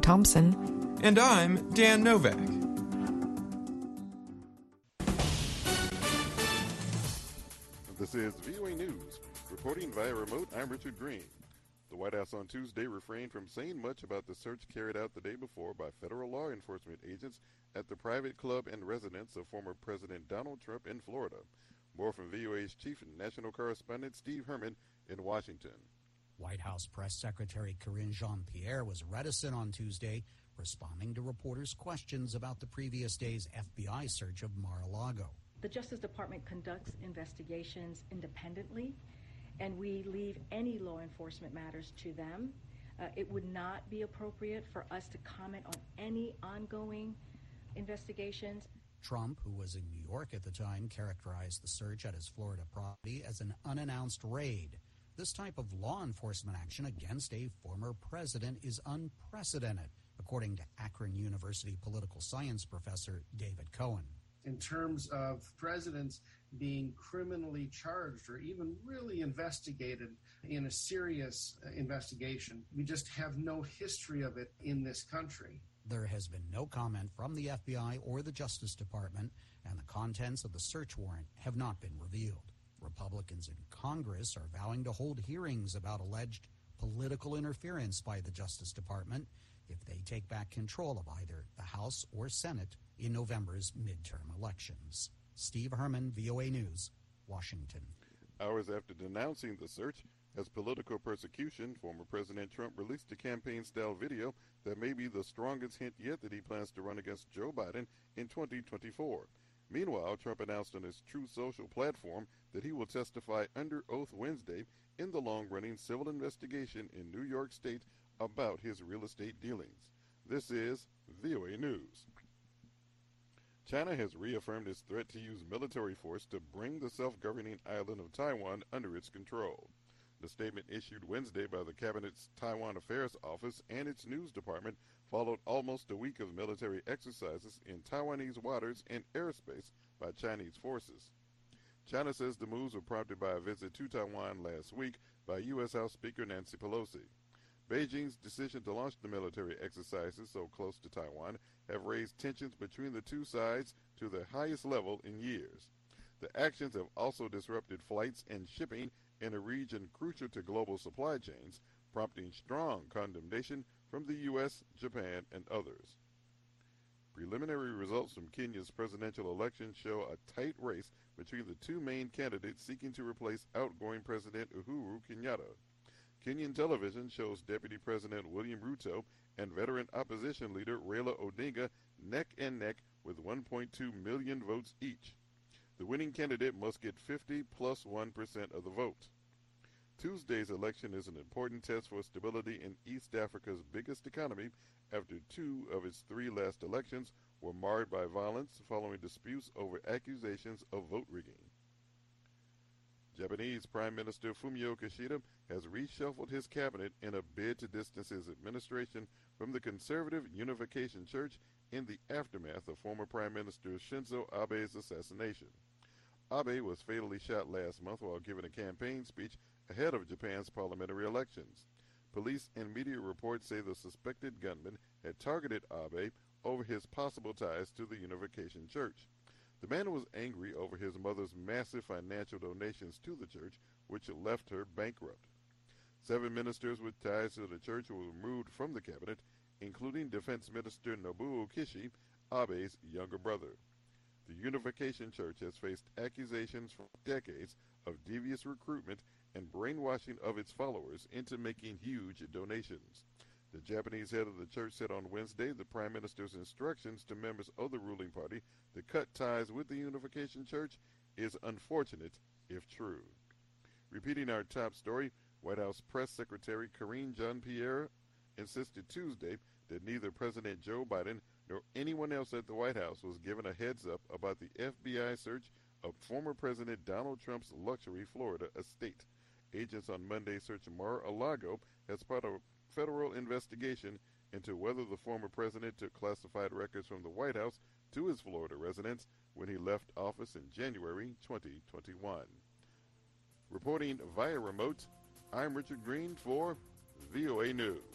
Thompson. And I'm Dan Novak. This is VOA News. Reporting via remote, I'm Richard Green. The White House on Tuesday refrained from saying much about the search carried out the day before by federal law enforcement agents at the private club and residence of former President Donald Trump in Florida. More from VOA's chief national correspondent Steve Herman in Washington. White House Press Secretary Karine Jean-Pierre was reticent on Tuesday, responding to reporters' questions about the previous day's FBI search of Mar-a-Lago. The Justice Department conducts investigations independently, and we leave any law enforcement matters to them. It would not be appropriate for us to comment on any ongoing investigations. Trump, who was in New York at the time, characterized the search at his Florida property as an unannounced raid. This type of law enforcement action against a former president is unprecedented, according to Akron University political science professor David Cohen. In terms of presidents being criminally charged or even really investigated in a serious investigation, we just have no history of it in this country. There has been no comment from the FBI or the Justice Department, and the contents of the search warrant have not been revealed. Republicans in Congress are vowing to hold hearings about alleged political interference by the Justice Department if they take back control of either the House or Senate in November's midterm elections. Steve Herman, VOA News, Washington. Hours after denouncing the search as political persecution, former President Trump released a campaign-style video that may be the strongest hint yet that he plans to run against Joe Biden in 2024. Meanwhile, Trump announced on his Truth Social platform that he will testify under oath Wednesday in the long-running civil investigation in New York State about his real estate dealings. This is VOA News. China has reaffirmed its threat to use military force to bring the self-governing island of Taiwan under its control. The statement issued Wednesday by the Cabinet's Taiwan Affairs Office and its news department followed almost a week of military exercises in Taiwanese waters and airspace by Chinese forces. China says the moves were prompted by a visit to Taiwan last week by U.S. House Speaker Nancy Pelosi. Beijing's decision to launch the military exercises so close to Taiwan have raised tensions between the two sides to the highest level in years. The actions have also disrupted flights and shipping in a region crucial to global supply chains, prompting strong condemnation from the U.S., Japan, and others. Preliminary results from Kenya's presidential election show a tight race between the two main candidates seeking to replace outgoing President Uhuru Kenyatta. Kenyan television shows Deputy President William Ruto and veteran opposition leader Raila Odinga neck and neck with 1.2 million votes each. The winning candidate must get 50 plus 1% of the vote. Tuesday's election is an important test for stability in East Africa's biggest economy after two of its three last elections were marred by violence following disputes over accusations of vote rigging. Japanese Prime Minister Fumio Kishida has reshuffled his cabinet in a bid to distance his administration from the conservative Unification Church in the aftermath of former Prime Minister Shinzo Abe's assassination. Abe was fatally shot last month while giving a campaign speech ahead of Japan's parliamentary elections. Police and media reports say the suspected gunman had targeted Abe over his possible ties to the Unification Church. The man was angry over his mother's massive financial donations to the church, which left her bankrupt. 7 ministers with ties to the church were removed from the cabinet, including Defense Minister Nobuo Kishi, Abe's younger brother. The Unification Church has faced accusations for decades of devious recruitment and brainwashing of its followers into making huge donations. The Japanese head of the church said on Wednesday the Prime Minister's instructions to members of the ruling party to cut ties with the Unification Church is unfortunate if true. Repeating our top story, White House Press Secretary Karine Jean-Pierre insisted Tuesday that neither President Joe Biden nor anyone else at the White House was given a heads-up about the FBI search of former President Donald Trump's luxury Florida estate. Agents on Monday searched Mar-a-Lago as part of a federal investigation into whether the former president took classified records from the White House to his Florida residence when he left office in January 2021. Reporting via remote, I'm Richard Green for VOA News.